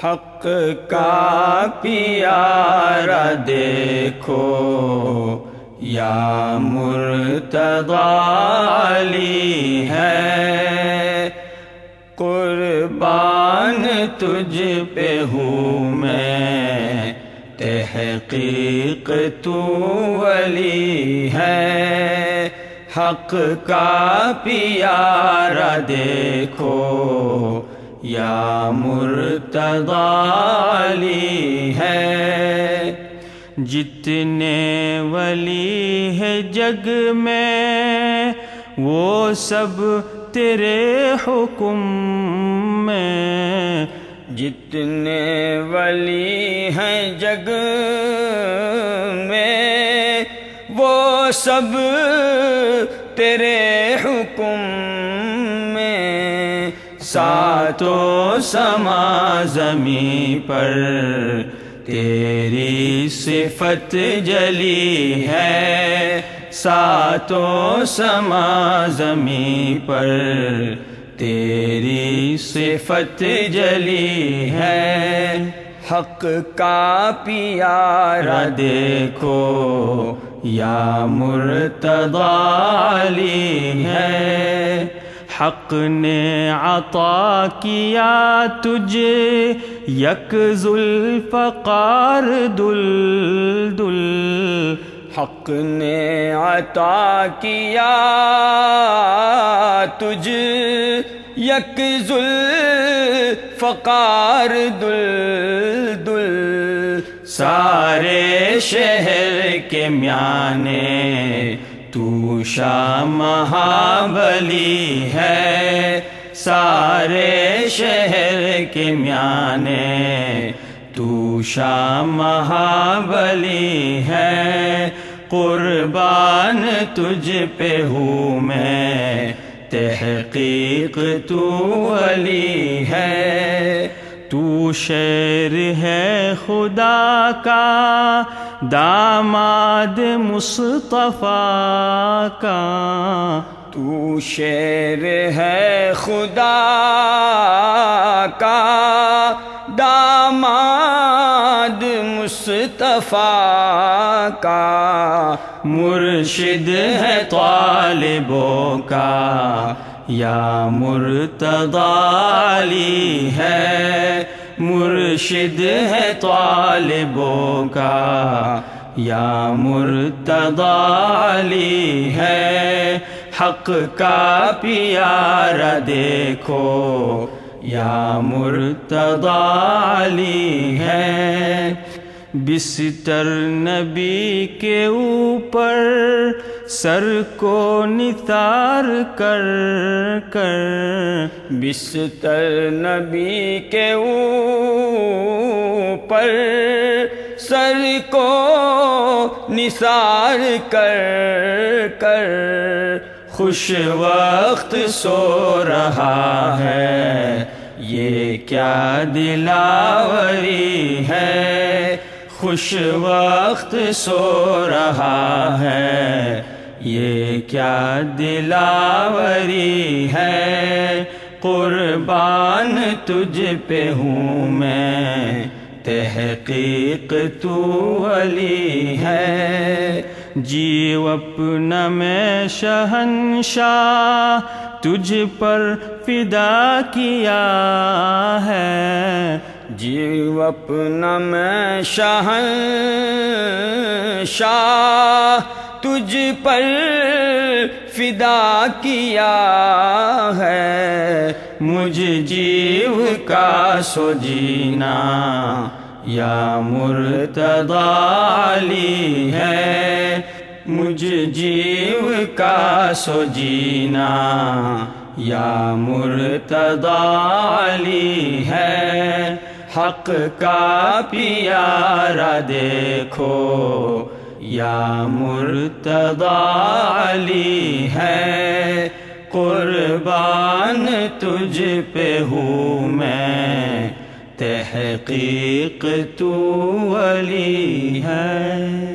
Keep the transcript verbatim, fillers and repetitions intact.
حق کا پیارا دیکھو یا مرتضی علی ہے، قربان تجھ پہ ہوں میں، تحقیق تو ولی ہے۔ حق کا پیارا دیکھو یا مرتضی علی ہے، جتنے ولی ہے جگ میں وہ سب تیرے حکم میں، جتنے ولی ہیں جگ میں وہ سب تیرے حکم میں، ساتوں سما زمیں پر تیری صفت جلی ہے، ساتوں سما زمیں پر تیری صفت جلی ہے۔ حق کا پیارا دیکھو یا مرتضی علی ہے، حق نے عطا کیا تجھے یک ذوالفقار دلدل، حق نے عطا کیا تجھ یک ذوالفقار دلدل، سارے شہر کے میانے تو شاہ مہابلی ہے، سارے شہر کے میانے تو شاہ مہابلی ہے، قربان تجھ پہ ہوں میں، تحقیق تو ولی ہے۔ تو شیر ہے خدا کا داماد مصطفیٰ کا، تو شیر ہے خدا کا داماد مصطفیٰ کا، مرشد ہے طالبوں کا یا مرتضی علی ہے، مرشد ہے طالبوں کا یا مرتضی علی ہے، حق کا پیارا دیکھو یا مرتضی علی ہے، بستر نبی کے اوپر سر کو نثار کر کر، بستر نبی کے اوپر سر کو نثار کر کر، خوش وقت سو رہا ہے یہ کیا دلاوری ہے، خوش وقت سو رہا ہے یہ کیا دلاوری ہے، قربان تجھ پہ ہوں میں، تحقیق تو ولی ہے، جیو اپنا میں شہنشاہ تجھ پر فدا کیا ہے، جیو اپنا میں شہنشاہ تجھ پر فدا کیا ہے، مجھ جیو کا سو جینا یا مرتضی علی ہے، مجھ جیو کا سو جینا یا مرتضی علی ہے، حق کا پیارا دیکھو یا مرتضی علی ہے، قربان تجھ پہ ہوں میں، تحقیق تو ولی ہے۔